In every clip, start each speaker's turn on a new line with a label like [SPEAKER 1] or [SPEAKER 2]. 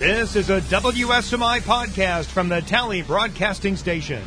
[SPEAKER 1] This is a WSMI podcast from the Tally Broadcasting Station.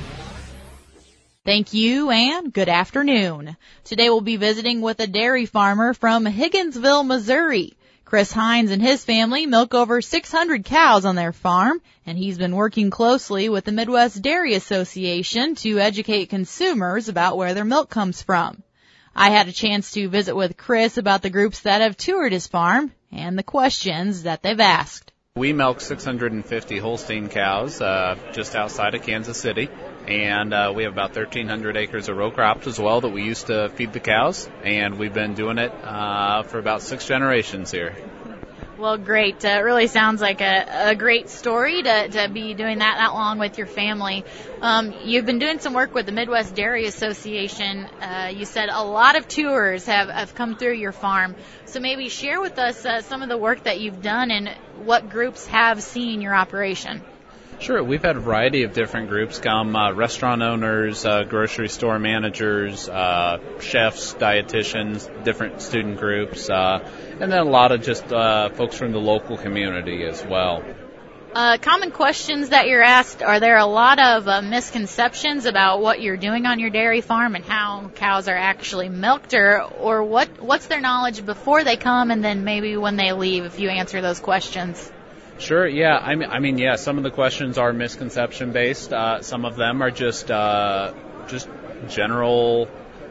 [SPEAKER 2] Thank you and good afternoon. Today we'll be visiting with a dairy farmer from Higginsville, Missouri. Chris Hines and his family milk over 600 cows on their farm, and he's been working closely with the Midwest Dairy Association to educate consumers about where their milk comes from. I had a chance to visit with Chris about the groups that have toured his farm and the questions that they've asked.
[SPEAKER 3] We milk 650 Holstein cows just outside of Kansas City, and we have about 1,300 acres of row crops as well that we used to feed the cows, and we've been doing it for about 6 generations here.
[SPEAKER 2] Well, great. It really sounds like a great story to be doing that long with your family. You've been doing some work with the Midwest Dairy Association. You said a lot of tours have come through your farm. So maybe share with us some of the work that you've done and what groups have seen your operation.
[SPEAKER 3] Sure. We've had a variety of different groups come, restaurant owners, grocery store managers, chefs, dietitians, different student groups, and then a lot of just folks from the local community as well.
[SPEAKER 2] Common questions that you're asked, are there a lot of misconceptions about what you're doing on your dairy farm and how cows are actually milked, or what's their knowledge before they come and then maybe when they leave, if you answer those questions?
[SPEAKER 3] Sure, yeah. I mean, yeah, some of the questions are misconception-based. Some of them are just general,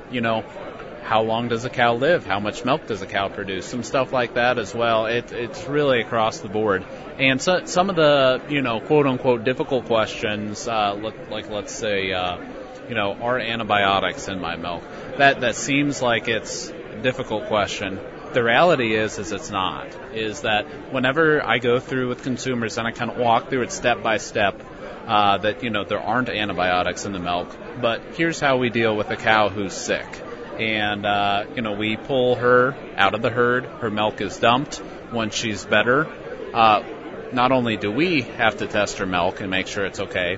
[SPEAKER 3] how long does a cow live? How much milk does a cow produce? Some stuff like that as well. It's really across the board. And so, some of the, quote-unquote difficult questions, like let's say, are antibiotics in my milk? That seems like it's a difficult question. The reality is it's not, is that whenever I go through with consumers and I kind of walk through it step by step, that, there aren't antibiotics in the milk, but here's how we deal with a cow who's sick. And, we pull her out of the herd, her milk is dumped. Once she's better, not only do we have to test her milk and make sure it's okay,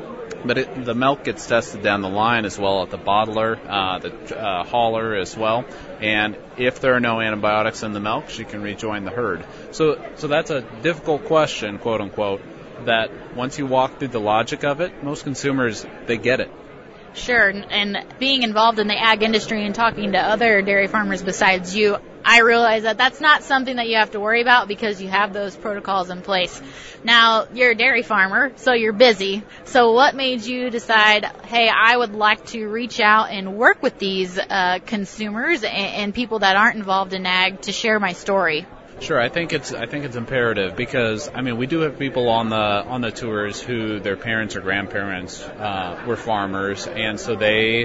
[SPEAKER 3] but the milk gets tested down the line as well at the bottler, the hauler as well. And if there are no antibiotics in the milk, she can rejoin the herd. So that's a difficult question, quote unquote, that once you walk through the logic of it, most consumers, they get it.
[SPEAKER 2] Sure, and being involved in the ag industry and talking to other dairy farmers besides you, I realize that that's not something that you have to worry about because you have those protocols in place. Now, you're a dairy farmer, so you're busy. So what made you decide, hey, I would like to reach out and work with these consumers and people that aren't involved in ag to share my story?
[SPEAKER 3] Sure, I think it's imperative because we do have people on the tours who their parents or grandparents were farmers, and so they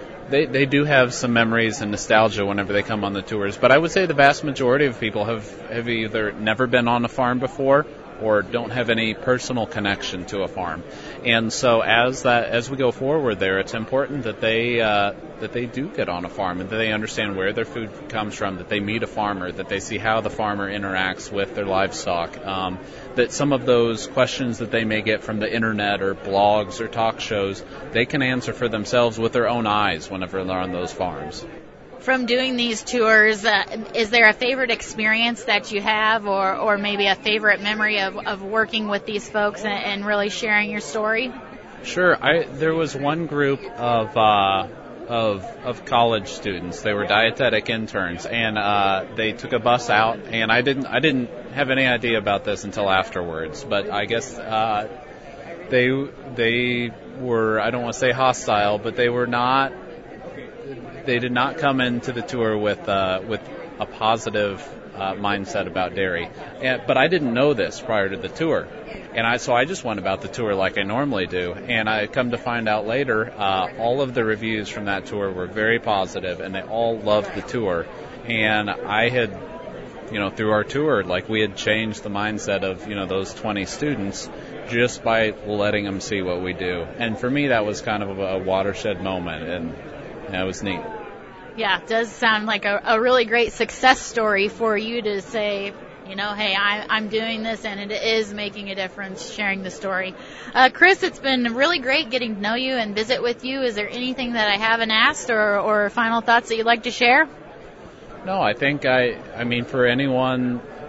[SPEAKER 3] do have some memories and nostalgia whenever they come on the tours. But I would say the vast majority of people have either never been on a farm before or don't have any personal connection to a farm. And so as we go forward there, it's important that they do get on a farm and that they understand where their food comes from, that they meet a farmer, that they see how the farmer interacts with their livestock, that some of those questions that they may get from the internet or blogs or talk shows, they can answer for themselves with their own eyes whenever they're on those farms.
[SPEAKER 2] From doing these tours, is there a favorite experience that you have or maybe a favorite memory of working with these folks and really sharing your story?
[SPEAKER 3] Sure. There was one group of college students. They were dietetic interns, and they took a bus out, and I didn't have any idea about this until afterwards, but I guess they were, I don't want to say hostile, but they did not come into the tour with a positive mindset about dairy. But I didn't know this prior to the tour. And so I just went about the tour like I normally do. And I come to find out later, all of the reviews from that tour were very positive, and they all loved the tour. And I had, through our tour, we had changed the mindset of, those 20 students just by letting them see what we do. And for me, that was kind of a watershed moment, and it was neat.
[SPEAKER 2] Yeah, it does sound like a really great success story for you to say, hey, I'm doing this and it is making a difference, sharing the story. Chris, it's been really great getting to know you and visit with you. Is there anything that I haven't asked or final thoughts that you'd like to share?
[SPEAKER 3] No, I think, for anyone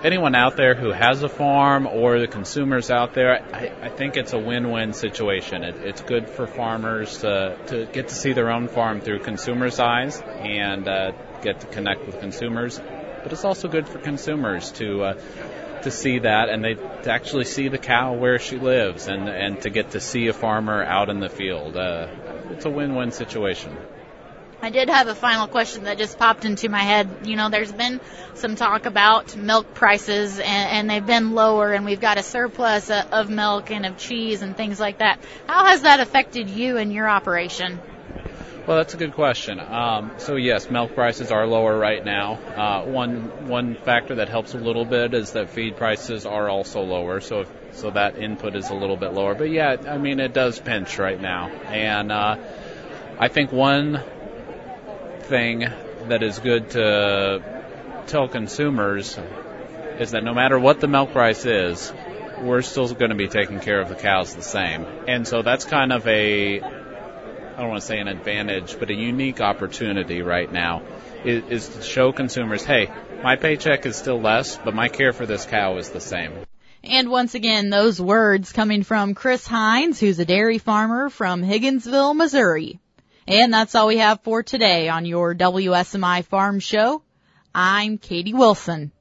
[SPEAKER 3] anyone out there who has a farm or the consumers out there, I think it's a win-win situation. It's good for farmers to get to see their own farm through consumers' eyes and get to connect with consumers. But it's also good for consumers to see that, and to actually see the cow where she lives, and to get to see a farmer out in the field. It's a win-win situation.
[SPEAKER 2] I did have a final question that just popped into my head. There's been some talk about milk prices, and they've been lower, and we've got a surplus of milk and of cheese and things like that. How has that affected you and your operation?
[SPEAKER 3] Well, that's a good question. So yes, milk prices are lower right now. One factor that helps a little bit is that feed prices are also lower, so that input is a little bit lower. But yeah, I mean, it does pinch right now. And I think one thing that is good to tell consumers is that no matter what the milk price is, we're still going to be taking care of the cows the same. And so that's kind of I don't want to say an advantage, but a unique opportunity right now is to show consumers, hey, my paycheck is still less, but my care for this cow is the same.
[SPEAKER 2] And once again, those words coming from Chris Hines, who's a dairy farmer from Higginsville, Missouri. And that's all we have for today on your WSMI Farm Show. I'm Katie Wilson.